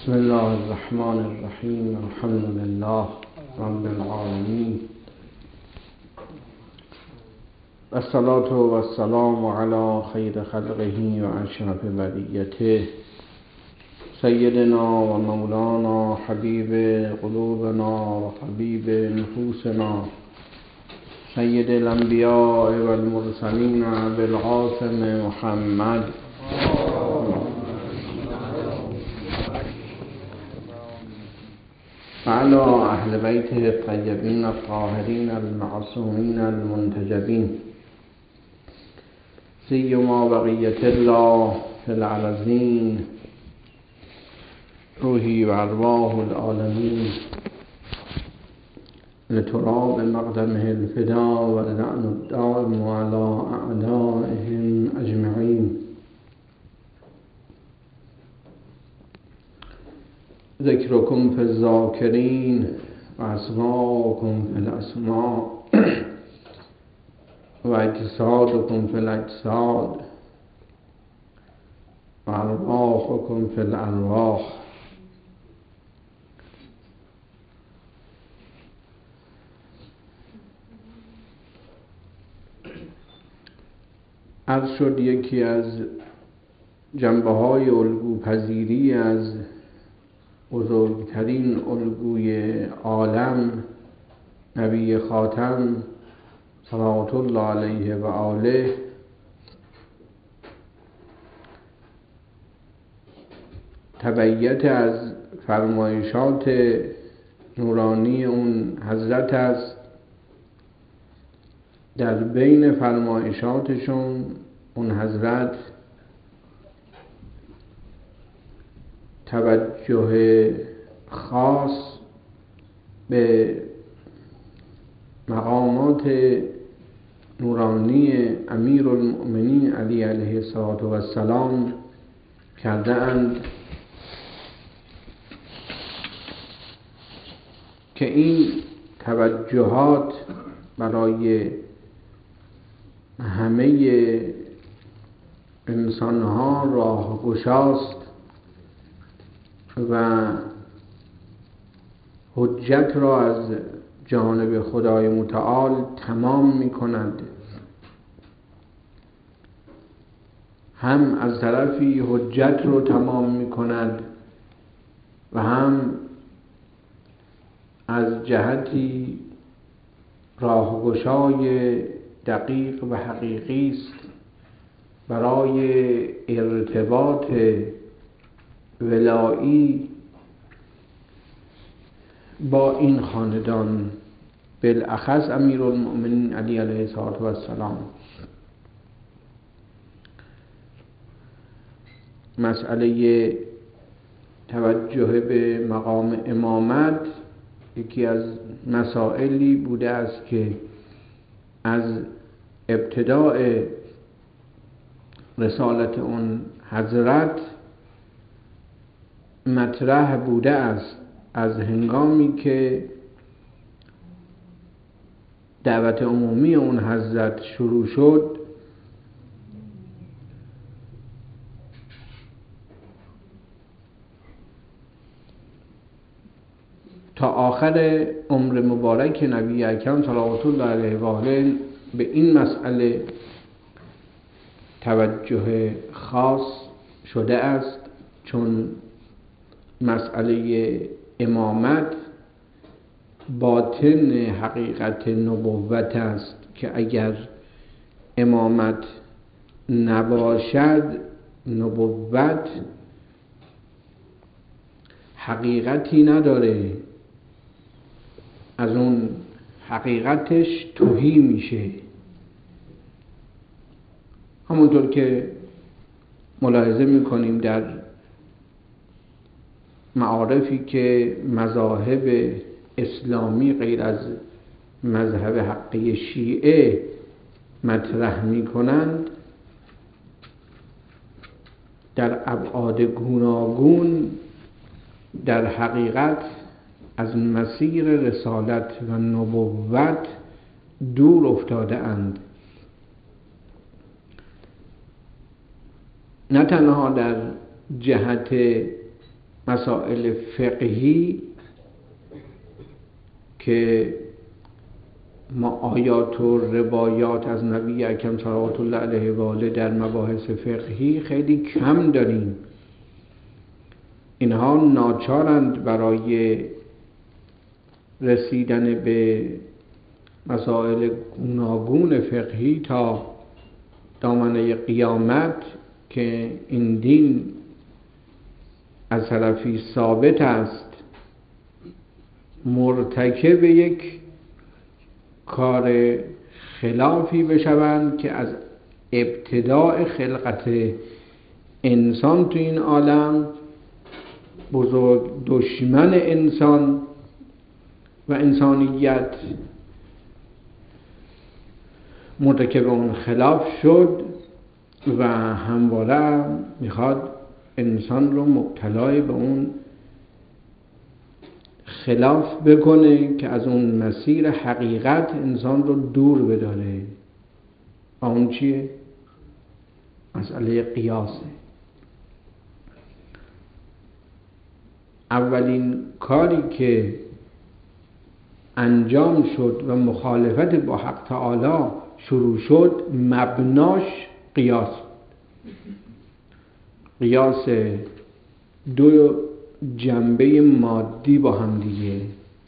بسم الله الرحمن الرحیم. الحمد لله رب العالمین و الصلاة و السلام علی خیر خلقه و اشرف بریته سیدنا و مولانا حبیب قلوبنا و حبیب نفوسنا سید الانبیاء و المرسلین بالقاسم محمد وعلى اهل بیته الطیبین الطاهرین المعصومین المنتجبین سیما بقیة الله فی الارضین روحی و ارواح العالمین لتراب مقدمه الفدا و لعن الدائم على اعدائهم اجمعین. ذکرکم فی الذاکرین و اسماءکم فی الاسماء و اجسادکم فی الاجساد و ارواحکم فی الارواح. عرض شد یکی از جنبه‌های الگوپذیری از بزرگترین الگوی عالم نبی خاتم صلوات الله علیه و آله تبعیت از فرمایشات نورانی اون حضرت است. در بین فرمایشاتشون اون حضرت توجه خاص به مقامات نورانی امیرالمؤمنین علی علیه السلام کرده اند که این توجهات برای همه انسانها راه گشاست و حجت را از جانب خدای متعال تمام می کند. هم از طرفی حجت رو تمام می کند و هم از جهتی راهگشای دقیق و حقیقی است برای ارتباط ولایی با این خاندان، بالاخص امیرالمؤمنین علی علیه السلام. مسئله توجه به مقام امامت یکی از مسائلی بوده است که از ابتداء رسالت اون حضرت مطرح بوده است. از هنگامی که دعوت عمومی اون حضرت شروع شد تا آخر عمر مبارک نبی اکرم صلوات الله علیه و آله به این مسئله توجه خاص شده است، چون مسئله امامت باطن حقیقت نبوت است که اگر امامت نباشد نبوت حقیقتی نداره، از اون حقیقتش تهی میشه. همونطور که ملاحظه میکنیم در معارفی که مذاهب اسلامی غیر از مذهب حقی شیعه مطرح میکنند، در ابعاد گوناگون در حقیقت از مسیر رسالت و نبوت دور افتاده اند. نه تنها در جهت مسائل فقهی که ما آیات و روایات از نبی اکرم صلوات الله علیه و آله در مباحث فقهی خیلی کم داریم. اینها ناچارند برای رسیدن به مسائل گوناگون فقهی تا دامنه قیامت که این دین از طرفی ثابت است، مرتکب یک کار خلافی بشوند که از ابتداء خلقت انسان تو این عالم بزرگ دشمن انسان و انسانیت مرتکب اون خلاف شد و همواره میخواد انسان رو مبتلای به اون خلاف بکنه که از اون مسیر حقیقت انسان رو دور بداره. اون چیه؟ مسئله قیاسه. اولین کاری که انجام شد و مخالفت با حق تعالی شروع شد مبناش قیاس. قیاس دو جنبه مادی با هم دیگه.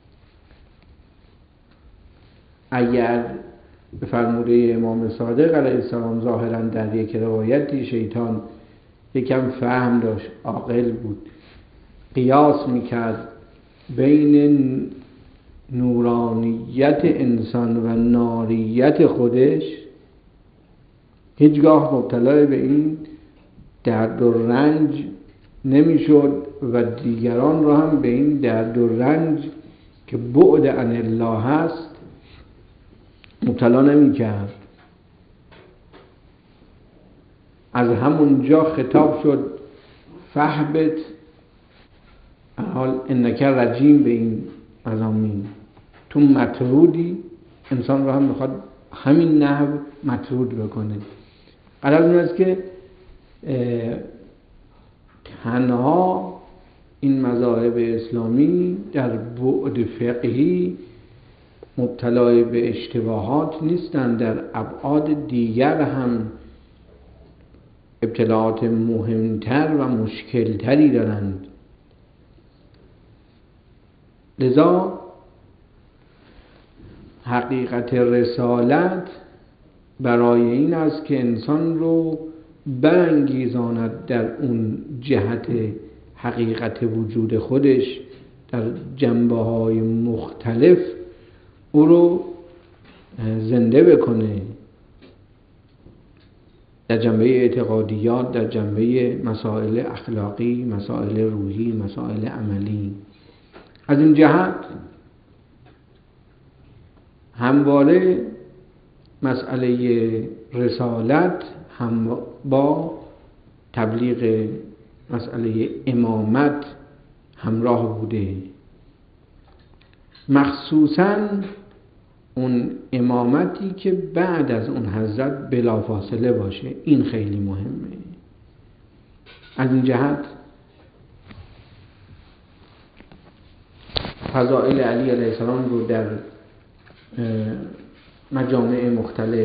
اگر به فرموده امام صادق علیه السلام ظاهرا در یک روایتی شیطان یکم فهم داشت، عاقل بود، قیاس میکرد بین نورانیت انسان و ناریت خودش، هیچگاه مبتلا به این درد و رنج نمیشد و دیگران را هم به این درد و رنج که بعد عن الله هست مبتلا نمیکرد. از همونجا خطاب شد فهبت حال انک رجیم به این مضامین. تو مطرودی، انسان را هم میخواد همین نحو مطرود بکنه. غرض این است که تنها این مذاهب اسلامی در بعد فقهی مبتلا به اشتباهات نیستند، در ابعاد دیگر هم ابتلاعات مهمتر و مشکلتری دارند. لذا حقیقت رسالت برای این است که انسان رو برانگیزاند در اون جهت حقیقت وجود خودش، در جنبه‌های مختلف او رو زنده بکنه، در جنبه اعتقادیات، در جنبه مسائل اخلاقی، مسائل روحی، مسائل عملی. از این جهت همواره مسئله رسالت هم با تبلیغ مسئله امامت همراه بوده، مخصوصاً اون امامتی که بعد از اون حضرت بلافاصله باشه. این خیلی مهمه. از این جهت فضائل علی علیه السلام رو در مجامع مختلف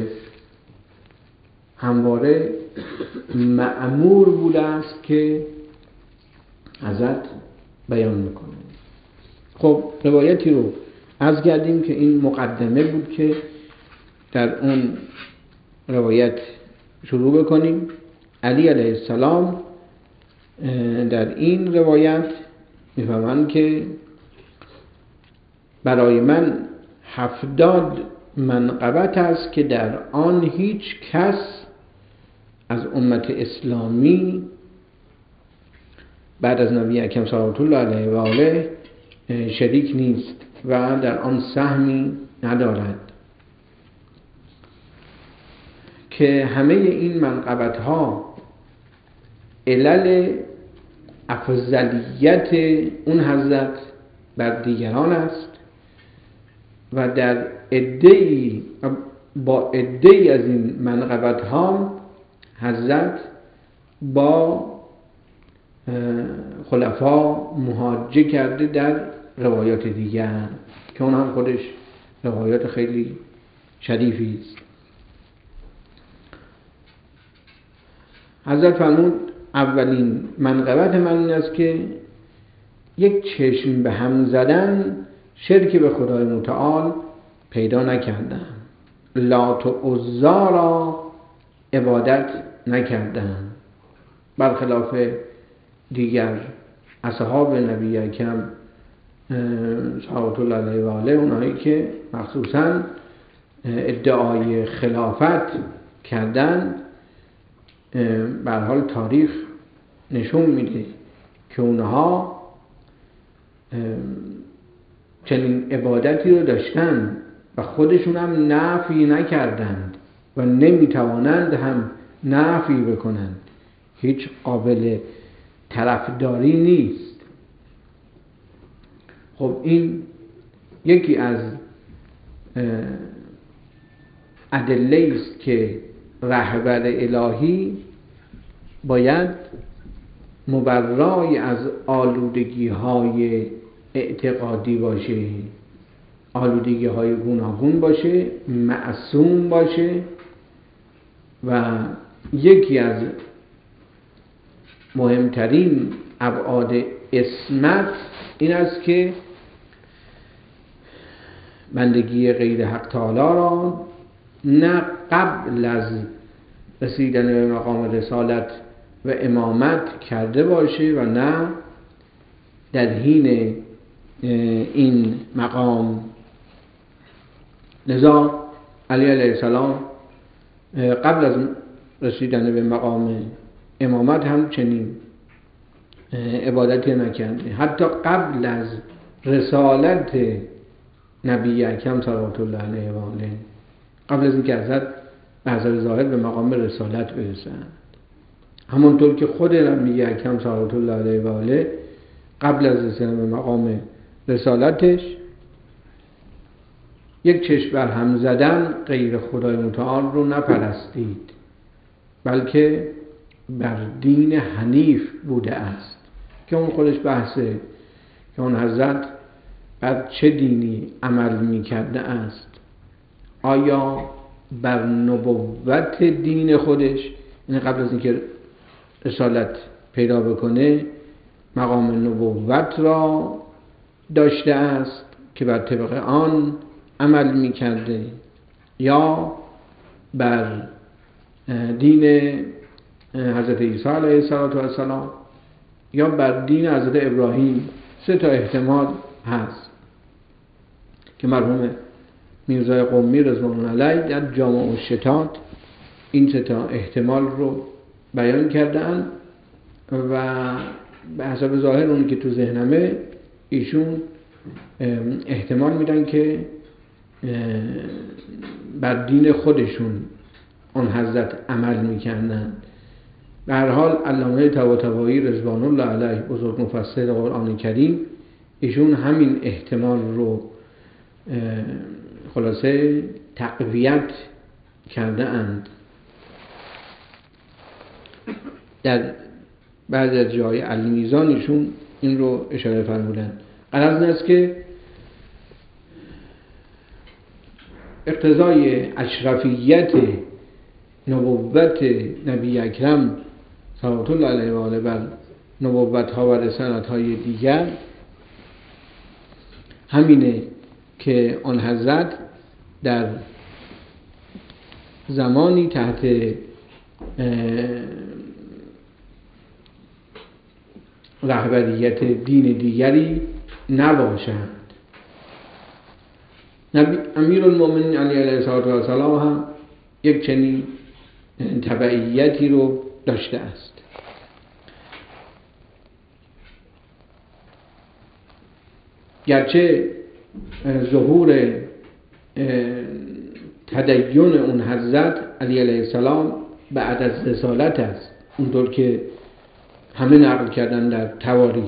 همواره مأمور بوده است که حضرت بیان میکنه. خب روایتی رو عرض کردیم که این مقدمه بود که در اون روایت شروع بکنیم. علی علیه السلام در این روایت میفهمند که برای من 70 منقبت است که در آن هیچ کس از امت اسلامی بعد از نبی اکرم صلوات الله علیه و آله شریک نیست و در آن سهمی ندارد، که همه این منقبت ها علل افضلیت اون حضرت بر دیگران است و در با عده‌ای از این منقبت ها حضرت با خلفا مهاجه کرده در روایات دیگر که اون هم خودش روایات خیلی شریفی است. حضرت فرمود اولین منقبت من این است که یک چشم به هم زدن شرک به خدای متعال پیدا نکردم، لات و عزا را عبادت نکردم، برخلاف دیگر اصحاب نبی اکرم صلوات الله علیه و آله، اونایی که مخصوصاً ادعای خلافت کردن. به هر حال تاریخ نشون میده که اونها چنین عبادتی رو داشتن و خودشون هم نفی نکردند و نمیتوانند هم نفی بکنند، هیچ قابل طرفداری نیست. خب این یکی از ادله است که رهبر الهی باید مبرای از آلودگی های اعتقادی باشه، آلودگی های گوناگون باشه، معصوم باشه. و یکی از مهمترین ابعاد عصمت این است که بندگی غیر حق تعالی را نه قبل از رسیدن به مقام رسالت و امامت کرده باشه و نه در حین این مقام. لذا علی علیه السلام قبل از رسیدن به مقام امامت هم چنین عبادتی نکرده. حتی قبل از رسالت نبی اکرم صلوات الله علیه و آله، قبل از اینکه حضرت به حضرت ظاهر به مقام رسالت برسند، همونطور که خود نبی اکرم صلوات الله علیه و آله قبل از رسیدن به مقام رسالتش یک چشم بر هم زدن غیر خدای متعال رو نپرستید، بلکه بر دین حنیف بوده است که اون خودش بحثه که اون حضرت بر چه دینی عمل می کرده است. آیا بر نبوت دین خودش، یعنی قبل از اینکه رسالت پیدا بکنه مقام نبوت را داشته است که بر طبق آن عمل می کرده، یا بر دین حضرت عیسی علیه السلام، یا بر دین حضرت ابراهیم. سه تا احتمال هست که مرحوم میرزای قمی رضوان الله علیه در جامع الشتات این سه تا احتمال رو بیان کردن و به حسب ظاهر اونی که تو ذهنمه ایشون احتمال میدن که بر دین خودشون آن حضرت عمل میکردن. به هر حال علامه طباطبایی رضوان الله علیه بزرگ مفسر قرآن کریم ایشون همین احتمال رو خلاصه تقویت کرده اند. در بعضی از جای علی میزان ایشون این رو اشاره فرمودن. غرض این است که اقتضای اشرفیت نبوت نبی اکرم صلوات الله علیه و آله بر نبوت ها و رسالت های دیگر همینه که آن حضرت در زمانی تحت رهبریت دین دیگری نباشند. امیرالمومنین علیه السلام هم یک چنین تبعیتی رو داشته است. گرچه ظهور تدین اون حضرت علی علیه السلام بعد از رسالت است، اونطور که همه نقل کردن در تواریخ،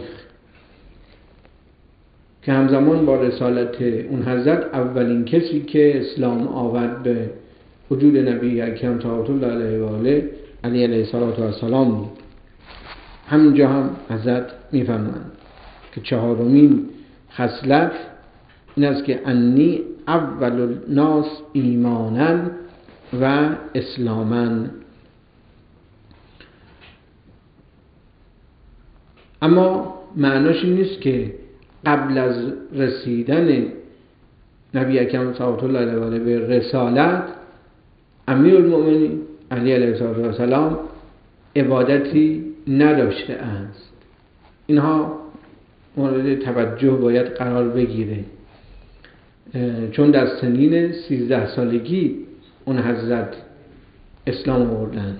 که همزمان با رسالت اون حضرت اولین کسی که اسلام آورد به وجود نبی اکرم صلوات الله علیه و آله علی علیه السلام بود. همینجا هم حضرت میفرمایند که چهارمین خصلت این است که انی اول الناس ایمانا و اسلاما. اما معناش این نیست که قبل از رسیدن نبی اکرم صلی الله علیه و آله به رسالت امیرالمؤمنین علی علیه السلام عبادتی نداشته است. اینها مورد توجه باید قرار بگیره، چون در سنین 13 سالگی اون حضرت اسلام آوردند.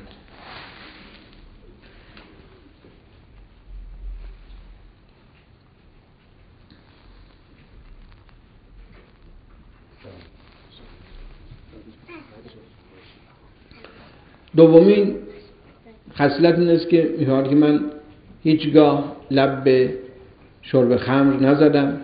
دومین خصلت این است که می‌فرماید که من هیچگاه لب به شرب خمر نزدم،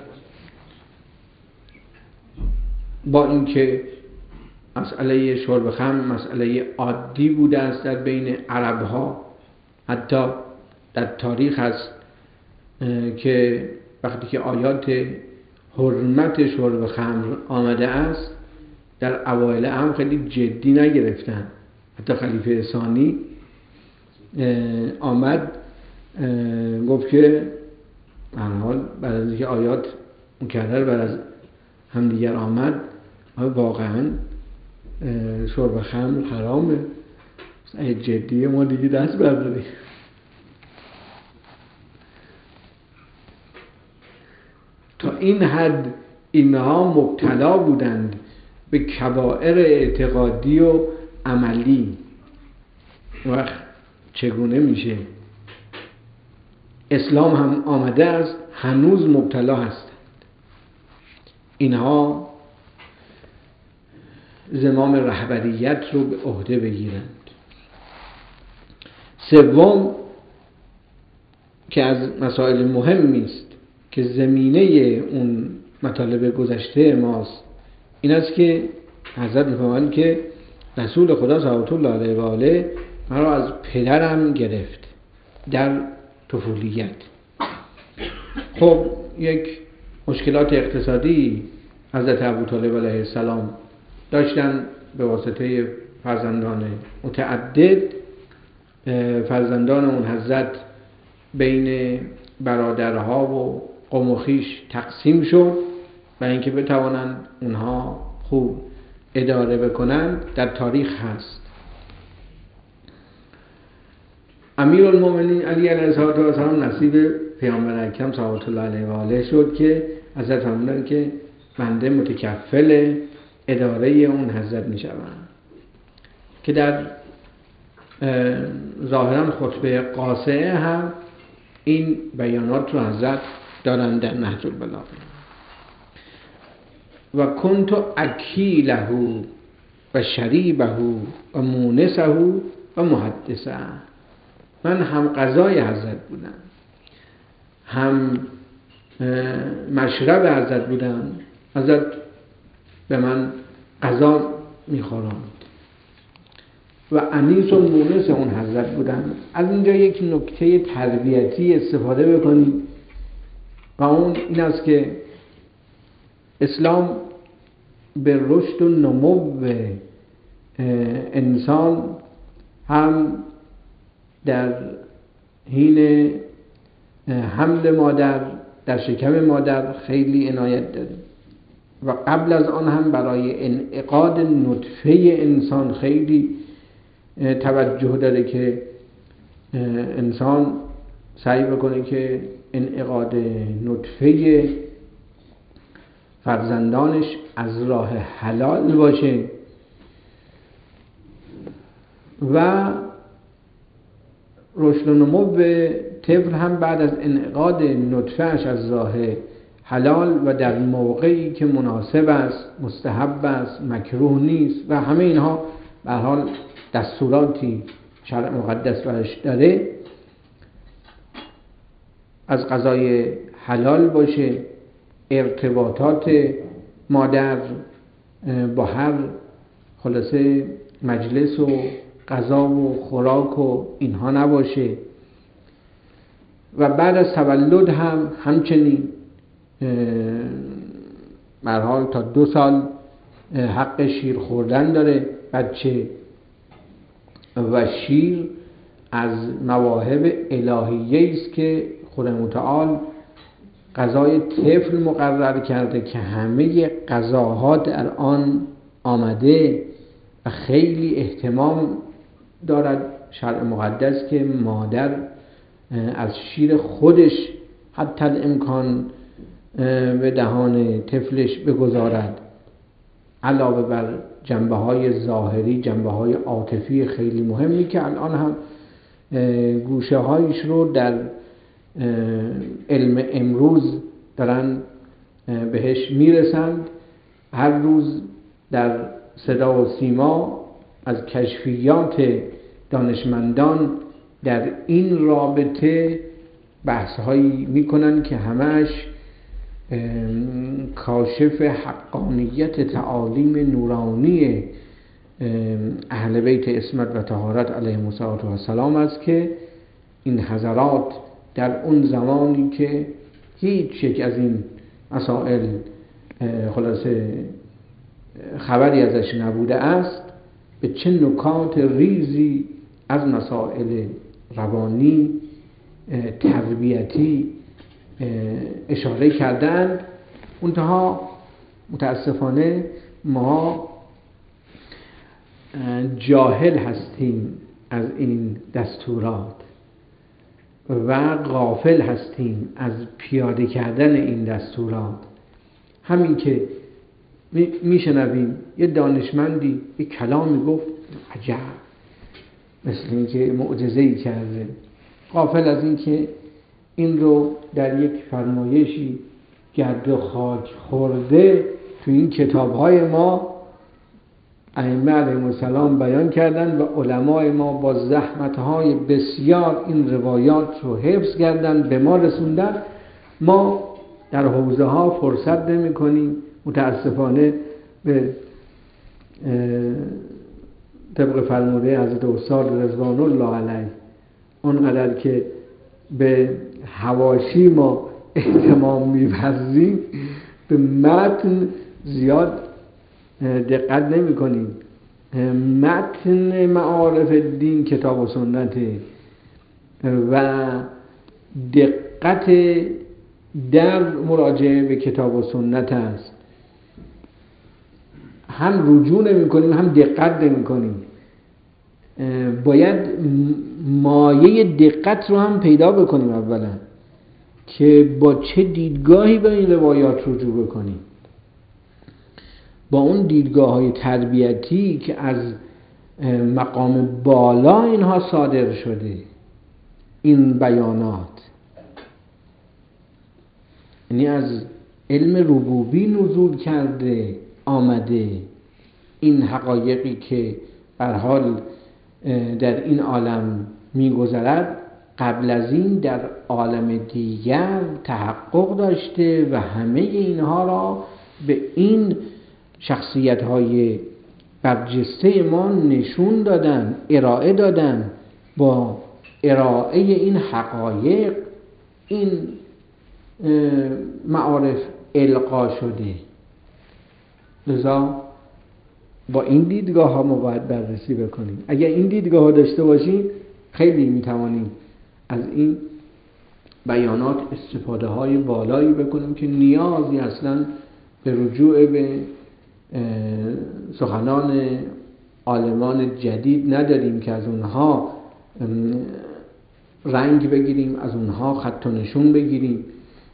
با اینکه مسئله شرب خمر مسئله عادی بوده است در بین عرب‌ها. حتی در تاریخ هست که وقتی که آیات حرمت شرب خمر آمده است در اوایل هم خیلی جدی نگرفتن. حتی خلیفه ثانی آمد گفت که در حال بعد از اینکه آیات مکرر بر از همدیگر آمد واقعا شرب خمر حرامه، جدیه، ما دیگه دست برداریم. تا این حد اینها مبتلا بودند به کبائر اعتقادی و عملی. وقت چگونه میشه اسلام هم آمده است هنوز مبتلا هستند؟ اینها زمام رهبریت رو به عهده بگیرند. سوم که از مسائل مهمی است که زمینه اون مطالب گذشته ماست این است که حضرت می‌فرمایند که رسول خدا صلی الله علیه و آله مرا از پدرم گرفت در طفولیت. خب یک مشکلات اقتصادی حضرت ابوطالب علیه السلام داشتن به واسطه فرزندان متعدد. فرزندان اون حضرت بین برادرها و قوم و خویش تقسیم شد و اینکه بتوانند اونها خوب اداره بکنند در تاریخ هست. امیرالمؤمنین علی علیه السلام نصیب پیامبر اکرم صلی الله علیه و آله شد که حضرت فرمودند که بنده متکفل اداره اون حضرت می شوم، که در ظاهرا خطبه قاصعه هم این بیانات رو حضرت دارند در نهج البلاغه. و کنت اکیله و شریبه و مونسه و محدثه. من هم غذای حضرت بودم، هم مشرب حضرت بودم. حضرت به من غذا می‌خوراند و انیس و مونس اون حضرت بودم. از اینجا یک نکته تربیتی استفاده بکنید و اون این است که اسلام به رشد و نمو انسان هم در حین حمل مادر در شکم مادر خیلی عنایت داره و قبل از آن هم برای انعقاد نطفه انسان خیلی توجه داره که انسان سعی بکنه که انعقاد نطفه فرزندانش از راه حلال باشه و رشد و نمو طفل هم بعد از انعقاد نطفهش از راه حلال و در موقعی که مناسب است، مستحب است، مکروه نیست و همه اینها به هر حال دستوراتی شرع مقدس برش داره، از غذای حلال باشه، ارتباطات مادر با هر خلاصه مجلس و غذا و خوراک و اینها نباشه و بعد از تولد هم همچنین به هر حال تا 2 سال حق شیر خوردن داره بچه، و شیر از مواهب الهیه است که خدا متعال غذای طفل مقرر کرده که همه غذاها در آن آمده و خیلی اهتمام دارد شرع مقدس که مادر از شیر خودش حتی الامکان به دهان طفلش بگذارد، علاوه بر جنبه های ظاهری، جنبه های عاطفی خیلی مهمی که الان هم گوشه هایش رو در علم امروز دارن بهش میرسند. هر روز در صدا و سیما از کشفیات دانشمندان در این رابطه بحث هایی میکنن که همش کاشف حقانیت تعالیم نورانی اهل بیت عصمت و طهارت علیهم السلام است که این حضرات در اون زمانی که هیچ یک از این مسائل خلاصه خبری ازش نبوده است، به چه نکات ریزی از مسائل روانی تربیتی اشاره کردند. منتها متاسفانه ما جاهل هستیم از این دستورات و غافل هستیم از پیاده کردن این دستورات. همین که میشنویم یه دانشمندی یه کلامی گفت عجب، مثل این که معجزه‌ای کرده، غافل از این که این رو در یک فرمایشی گرد و خاک خورده تو این کتاب‌های ما ائمه علیهم السلام بیان کردن و علمای ما با زحمت‌های بسیار این روایات رو حفظ کردن، به ما رسوندن. ما در حوزه ها فرصت نمی کنیم متاسفانه به طبق فرموده حضرت استاد رضوان الله علیه اونقدر که به حواشی ما اهتمام می‌ورزیم به متن زیاد دقت نمی کنیم. متن معارف دین کتاب و سنت و دقت در مراجعه به کتاب و سنت است. هم رجوع نمی کنیم هم دقت نمی کنیم. باید مایه دقت رو هم پیدا بکنیم اولا که با چه دیدگاهی به این روایات رجوع بکنیم، با اون دیدگاه‌های تربیتی که از مقام بالا اینها صادر شده، این بیانات یعنی از علم ربوبی نزول کرده آمده. این حقایقی که به هر حال در این عالم می‌گذرد قبل از این در عالم دیگر تحقق داشته و همه اینها را به این شخصیت‌های برجسته ما نشون دادن، ارائه دادن. با ارائه این حقایق این معارف القا شده. لذا با این دیدگاه ها ما باید بررسی بکنیم. اگر این دیدگاه ها داشته باشیم خیلی میتوانیم از این بیانات استفاده های بالایی بکنیم که نیازی اصلا به رجوع به سخنان عالمان جدید نداریم که از اونها رنگ بگیریم، از اونها خط و نشون بگیریم،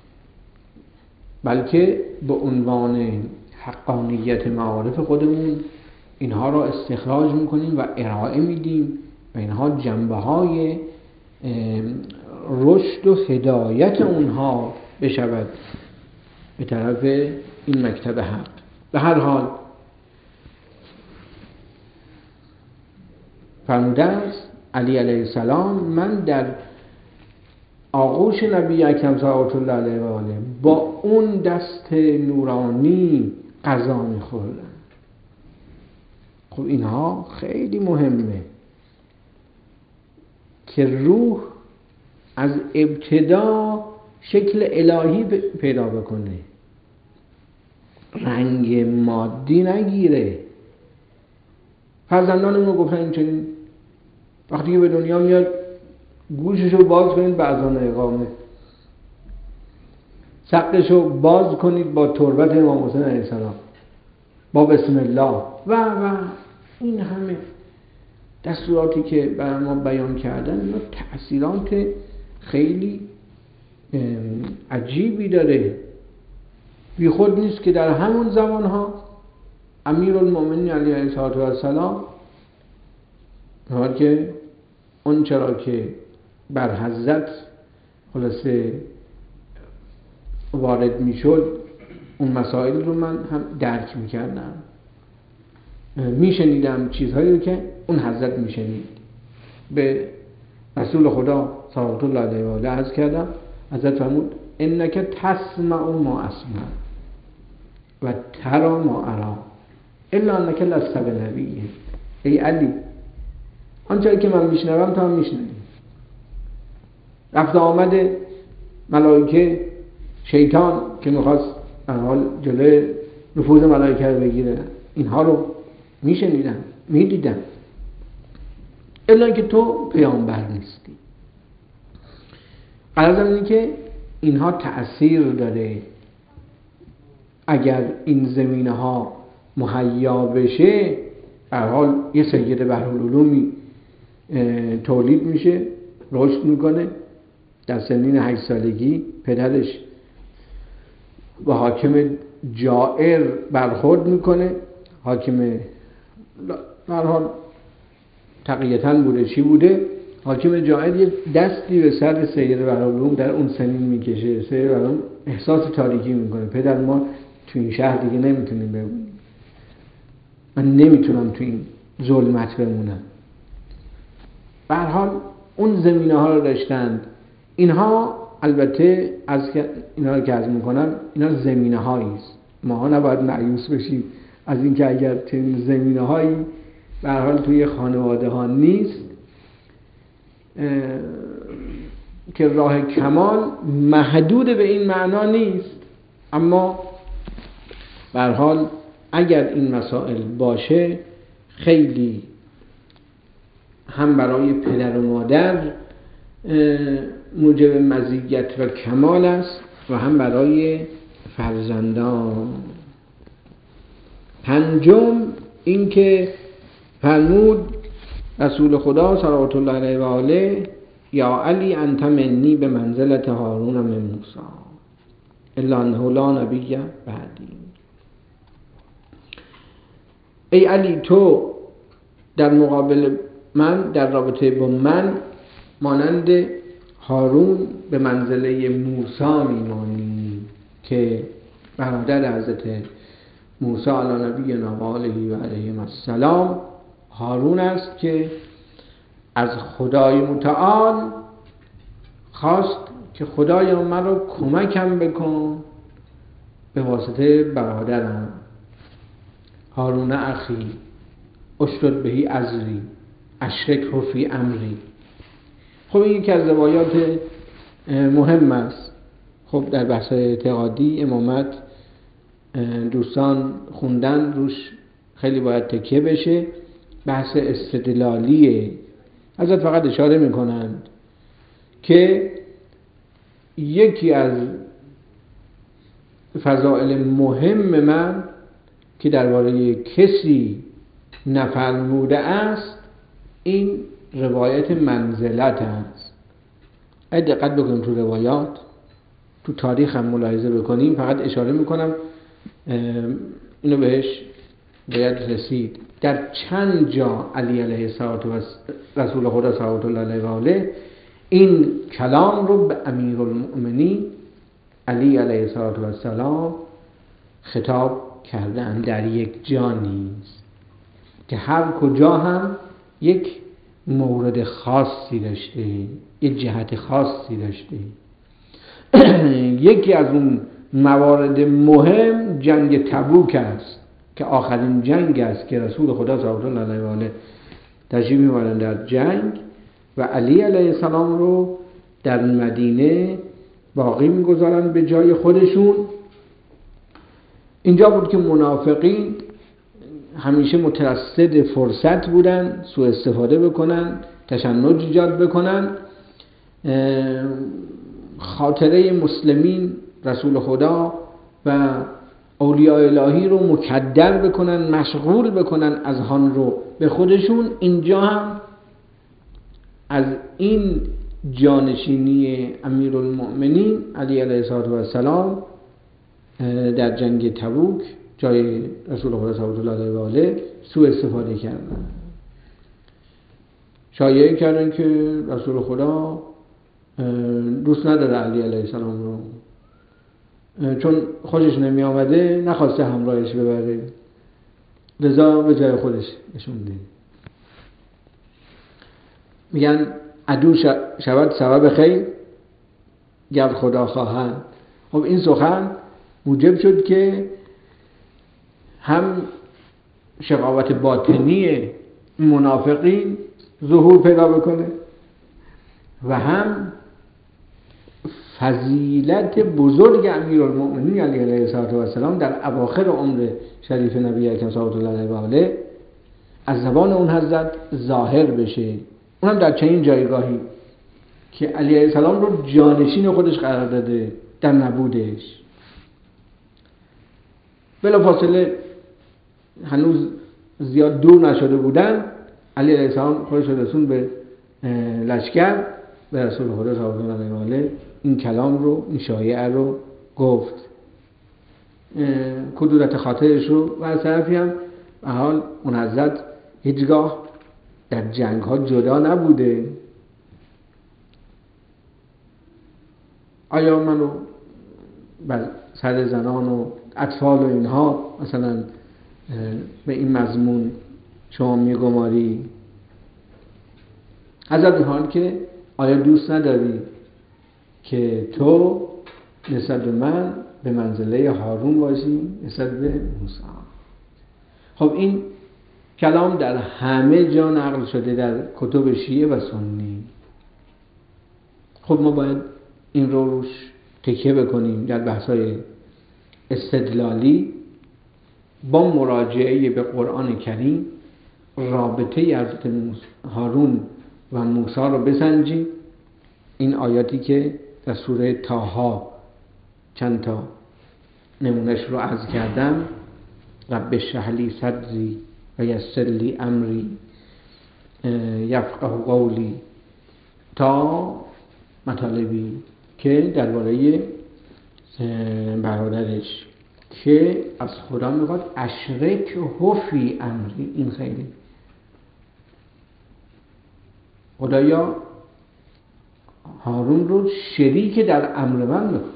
بلکه به عنوان حقانیت معارف خودمون اینها را استخراج میکنیم و ارائه میدیم و اینها جنبه های رشد و هدایت اونها بشود به طرف این مکتب حق. به هر حال فرموده است علی علیه السلام من در آغوش نبی اکرم صلوات الله علیه و آله با اون دست نورانی غذا میخوردم. خب اینها خیلی مهمه که روح از ابتدا شکل الهی پیدا بکنه، رنگ مادی نگیره. فرزندانمون گفتن این چنین وقتی که به دنیا میاد گوششو باز کنید به اذان اقامه، سقشو باز کنید با تربت امام حسین علیه السلام، با بسم الله و این همه دستوراتی که برای ما بیان کردن اینا تأثیرات خیلی عجیبی داره. بی خود نیست که در همون زمانها امیرالمومنین علیه السلام که اون چرا که بر حضرت خلاصه وارد میشد اون مسائل رو من هم درک میکردم، میشنیدم چیزهایی رو که اون حضرت میشنید. به رسول خدا صلوات الله علیه و آله عرض کردم، حضرت فرمود انک تسمع ما اسمع و ترى ما ارى الا انک لست بنبی. ای علی، آنچه که من میشنوم تو هم میشنوی. رفت آمد ملائکه، شیطان که میخواست حال جلوی نفوذ ملائکه رو بگیره، اینها رو میشنیدم میدیدم، الا اینکه تو پیامبر نیستی. غرضم اینه که اینها تأثیر داره. اگر این زمینه ها مهیا بشه، به هر حال یه سید بحرالعلومی تولید میشه، رشد میکنه. در سنین 8 سالگی پدرش با حاکم جائر برخورد میکنه. حاکم به هر حال تقیتاً بوده چی بوده، حاکم جائر یه دستی به سر سید بحرالعلوم در اون سنین میکشه. سید بحرالعلوم احساس تاریکی میکنه، پدر ما تو این شهر دیگه نمیتونیم بمونیم، من نمیتونم تو این ظلمت بمونم. به هر حال اون زمینه ها رو داشتند. اینها البته از اینا رو که عرض میکنم اینا زمینه هایی است. ما نباید مایوس بشیم از اینکه اگر چنین زمینه هایی به هر حال توی خانواده ها نیست، که راه کمال محدود به این معنا نیست، اما به هر حال اگر این مسائل باشه خیلی هم برای پدر و مادر موجب مزیت و کمال است و هم برای فرزندان. پنجم این که فرمود رسول خدا صلوات الله علیه و آله یا علی انت منی به منزلت هارون من موسی الا انه لا نبی بعدی. ای علی، تو در مقابل من، در رابطه با من، مانند هارون به منزله موسی میمانی که برادر حضرت موسی علی نبینا و آله و علیهم السلام هارون است که از خدای متعال خواست که خدایا من رو کمکم بکن به واسطه برادرم هارون اخی اشتد بهی ازری اشرکه فی امری. خب این یکی از روایات مهم است. خب در بحث اعتقادی امامت دوستان خوندن روش خیلی باید تکیه بشه. بحث استدلالیه. حضرت فقط اشاره میکنند که یکی از فضائل مهم من که درباره کسی نفرموده است این روایت منزلت است. اگه دقت بکنیم تو روایات، تو تاریخ هم ملاحظه بکنیم، فقط اشاره میکنم اینو بهش باید رسید. در چند جا علی علیه السلام و رسول خدا صلوات الله علیه و آله این کلام رو به امیرالمؤمنین علی علیه السلام خطاب کردن، در یک جا نیست، که هر کجا هم یک مورد خاصی داشته، یک جهت خاصی داشته. یکی از اون موارد مهم جنگ تبوک است که آخرین جنگ است که رسول خدا صلی الله علیه و آله تشریف می‌برند در جنگ و علی علیه السلام رو در مدینه باقی میگذارن به جای خودشون. اینجا بود که منافقین همیشه مترصد فرصت بودن سوء استفاده بکنن، تشنج ایجاد بکنن، خاطره مسلمین، رسول خدا و اولیاء الهی رو مکدر بکنن، مشغول بکنن اذهان رو به خودشون. اینجا هم از این جانشینی امیرالمؤمنین علی علیه السلام در جنگ تبوک جای رسول خدا صلی الله علیه و آله سوء استفاده کردن. شایعه کردن که رسول خدا دوست نداره علی علیه السلام رو، چون خوشش نمی آمده نخواسته همراهش ببره، لذا به جای خودش نشونده. میگن عدو شود سبب خیر گر خدا خواهد. خب این سخن موجب شد که هم شقاوت باطنی منافقین ظهور پیدا بکنه و هم فضیلت بزرگ امیرالمؤمنین علیه السلام در اواخر عمر شریف نبی اکرم صلی الله علیه و آله از زبان اون حضرت ظاهر بشه، اونم در چنین جایگاهی که علیه السلام رو جانشین خودش قرار داده در نبودش. بلافاصله هنوز زیاد دور نشده بودن، علی علیه السلام خودش رسون به لشکر، به رسول خدا صلی الله علیه و آله این کلام رو، این شایعه رو گفت، کدورت خاطرش رو. و از طرفی هم به حال اون حضرت هیچگاه در جنگ ها جدا نبوده. آیا منو بر سر زنان و اطفال و اینها مثلا به این مضمون شما میگماری؟ حضرت می‌فرماید که آیا دوست نداری که تو نسبت به من به منزله هارون باشی نسبت به موسی؟ خب این کلام در همه جا نقل شده در کتب شیعه و سنی. خب ما باید این رو روش تکیه بکنیم در بحث‌های استدلالی با مراجعه به قرآن کریم، رابطه حضرت هارون و موسی رو بسنجیم. این آیاتی که در سوره طه چند تا نمونش رو عرض کردم، رب اشرح لی صدری و یسر لی امری یفقهوا قولی، تا مطالبی که درباره برادرش که از خدا میخواد اشرک فی امری. این خیلی خدایا هارون رو شریک در امر من میخواد.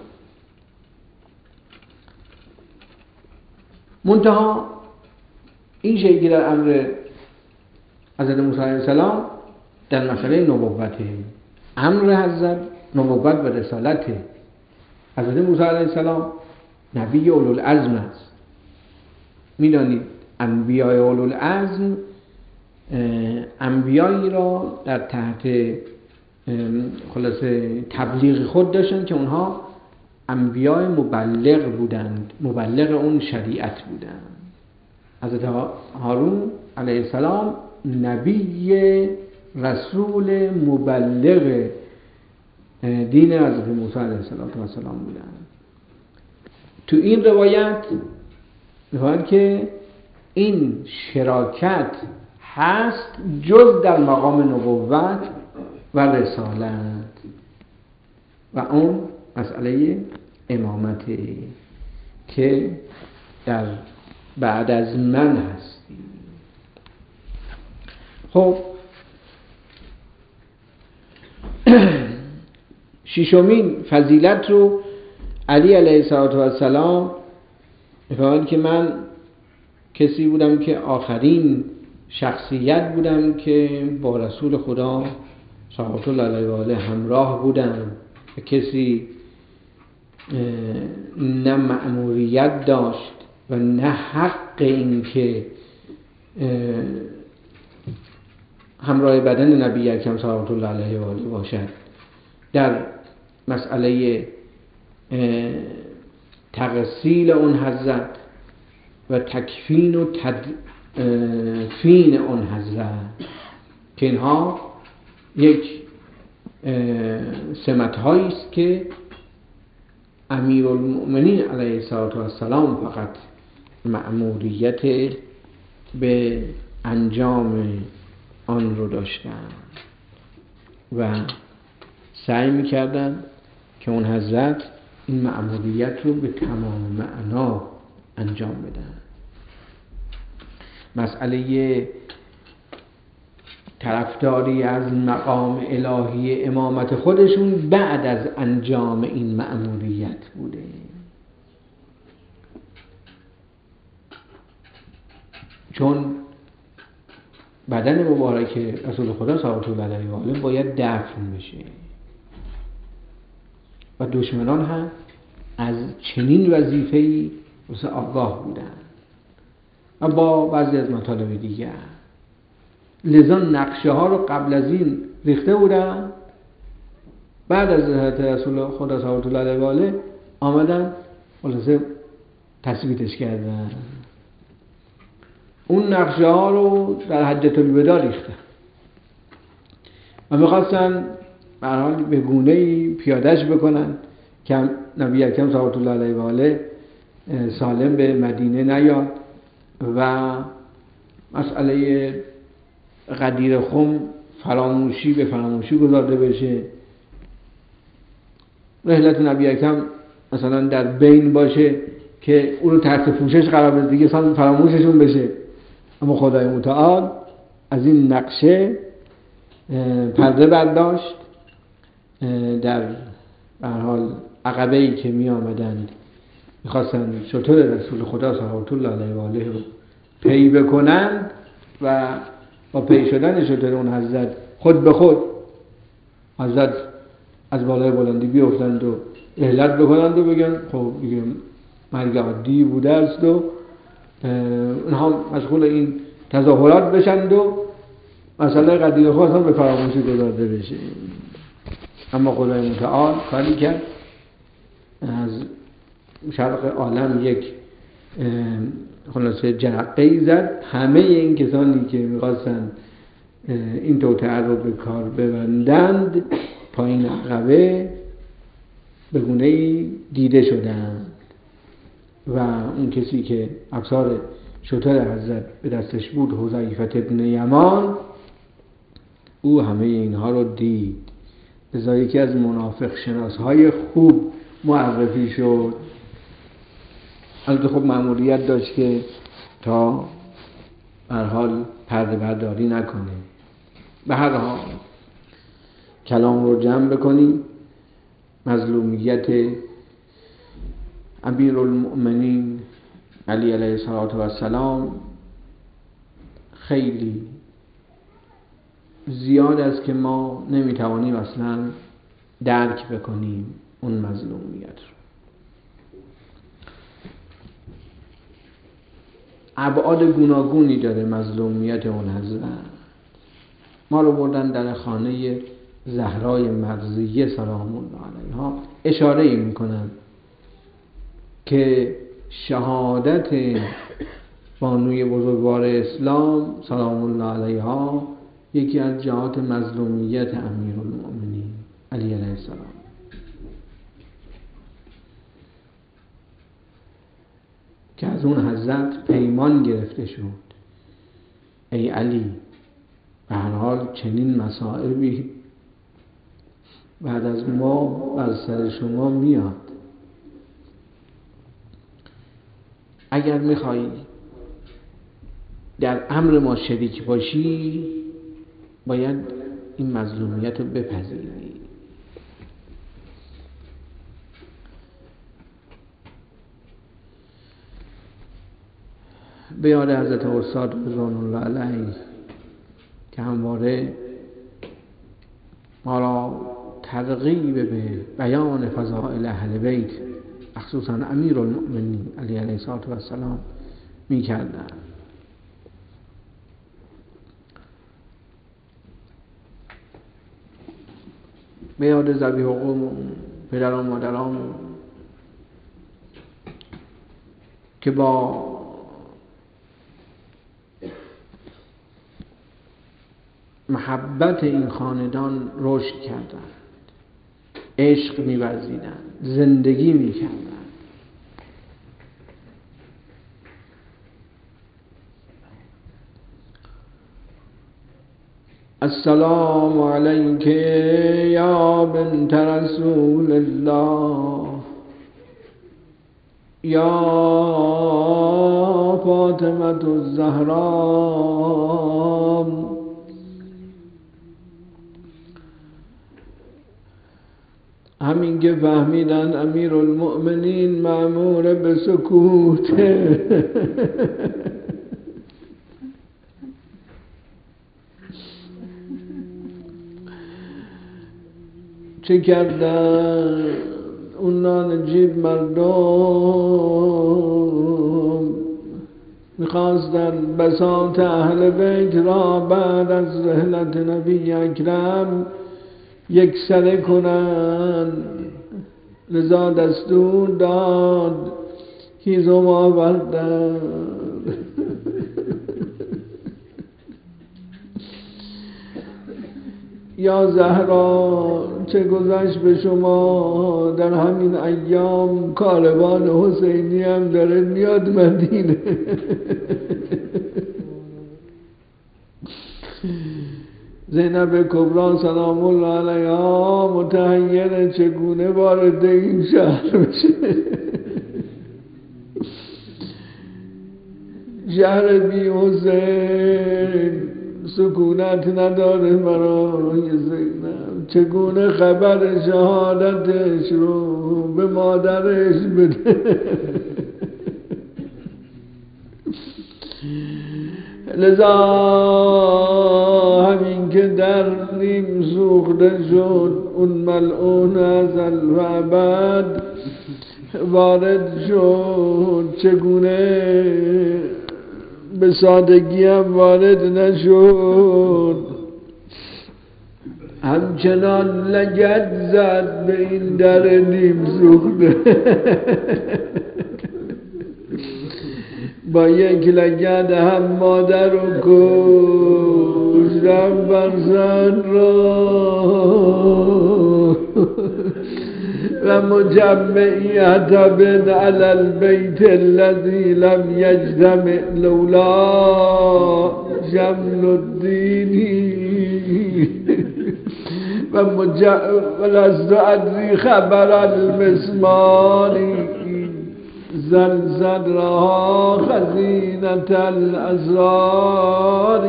منتها این شریکی در امر حضرت موسی علیه السلام در مسئله نبوته. امر حضرت نبوت و رسالته. حضرت موسی علیه السلام نبی اولوالعزم است. میدانید انبیاء اولوالعزم انبیایی را در تحت خلاصه تبلیغ خود داشتن که اونها انبیاء مبلغ بودند، مبلغ اون شریعت بودند. حضرت هارون علیه السلام نبی رسول مبلغ دین حضرت موسی علیه السلام بودند. تو این روایت می‌فرماید که این شراکت هست جز در مقام نبوت و رسالت و اون مسئله امامته که در بعد از من هستی. خب ششمین فضیلت رو علی علیه السلام می‌فرماید که من کسی بودم که آخرین شخصیت بودم که با رسول خدا صلی الله علیه و آله همراه بودم و کسی نه مأموریت داشت و نه حق این که همراه بدن نبی اکرم صلی الله علیه و آله باشد در مسئله تغسیل اون حضرت و تکفین و تدفین اون حضرت، که اینها یک سمت‌هایی است که امیرالمؤمنین علیه السلام فقط مأموریت به انجام آن رو داشتن و سعی می‌کردن که اون حضرت این مأموریت رو به تمام معنا انجام بدن. مسئله طرفداری از مقام الهی امامت خودشون بعد از انجام این مأموریت بوده. چون بدن مبارک رسول خدا صلی الله علیه و آله باید دفن بشه و دشمنان هم از چنین وظیفه‌ای آگاه بودن و با بعضی از مطالب دیگر، لذا نقشه ها رو قبل از این ریخته بودن، بعد از حضرت رسول خدا صلی الله علیه و آله آمدن خلاصه تثبیتش کردن. اون نقشه ها رو در حجة الوداع ریختن و میخواستن به هر حال به گونه‌ای پیاده‌اش بکنن که نبی اکرم صلی الله علیه و آله سالم به مدینه نیاد و مسئله غدیر خم فراموشی به فراموشی گذارده بشه، رحلت نبی اکرم مثلا در بین باشه که اون رو تحت پوشش قرار بده دیگه فراموششون بشه. اما خدای متعال از این نقشه پرده برداشت. در به هر حال عقبه‌ای که می آمدند می‌خواستند شتر رسول خدا صلی الله علیه و آله رو پی بکنند و با پی شدن شتر اون حضرت خود به خود حضرت از بالای بلندی بیفتند و رحلت بکنند و بگن خب دیگه مرگ عادی بوده است و اونها مشغول این تظاهرات بشند و مسئله قدیر خود هم به فراموشی گذارده بشه. اما خدای متعال کاری کرد، از شرق عالم یک خلاصه جرقه‌ای زد، همه این کسانی که می‌خواستن این توطئه رو به کار ببندند پایین عقبه به گونه‌ای دیده شدند و اون کسی که افسار شتر حضرت به دستش بود، حذیفه ابن یمان، او همه اینها رو دید. لذا یکی از منافق شناس‌های خوب معرفی شد. البته خب مأموریت داشت که تا به هر حال پرده برداری نکنه. به هر حال کلام رو جمع بکنیم. مظلومیت امیرالمؤمنین علی علیه السلام خیلی زیاد است که ما نمیتوانیم اصلا درک بکنیم اون مظلومیت رو. ابعاد گوناگونی داره مظلومیت اون حضرت. ما رو بردن در خانه زهرای مرضیه سلام الله علیها، اشاره ای میکنن که شهادت بانوی بزرگوار اسلام سلام الله علیها یکی از جهات مظلومیت امیرالمؤمنین علی علیه السلام. که از اون حضرت پیمان گرفته شد ای علی، به هر حال چنین مصائبی بعد از ما بر سر شما میاد. اگر میخوایی در امر ما شریک باشی باید این مظلومیت رو بپذیری. به یاد حضرت استاد رضوان الله علیه که همواره ما را ترغیب به بیان فضائل اهل بیت خصوصا امیرالمؤمنین علی علیه السلام می کردن. به یاد ذبیح قوم و پدر و مادرام که با محبت این خاندان رشد کردند، عشق می‌ورزیدند، زندگی می‌کردند. السلام علیک یا بنت رسول الله یا فاطمة الزهرا. همین که فهمیدن امیرالمؤمنین مأمور به سکوته چه کردن؟ اون ناجیب مردم میخواستن بساط اهل بیت را بعد از رحلت نبی اکرم یک سره کنن، لذا دستور داد هیزم آوردن. یا زهرا چه گذشت به شما؟ در همین ایام کاروان حسینی هم داره میاد مدینه. زینب کبرا سلام الله علیها متحیره چگونه وارد این شهر بشه. شهر بی حسین سکونت نداره برای زینب، چگونه خبر شهادتش رو به مادرش بده. لذا همین که در نیم سوخته شد اون ملعون ازل و ابد وارد شد، چگونه به سادگی هم وارد نشد، همچنان لگد زد به این در نیم سوخته. با یک لگد هم مادر رو کشت، هم فرزند را و مجمعیت بن علی البیت الذی لم یجتمع لولا شمل الدینی و لست ادری خبر المسماری زلزلها خزینة الاسرار.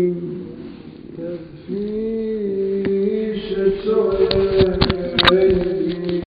تفیش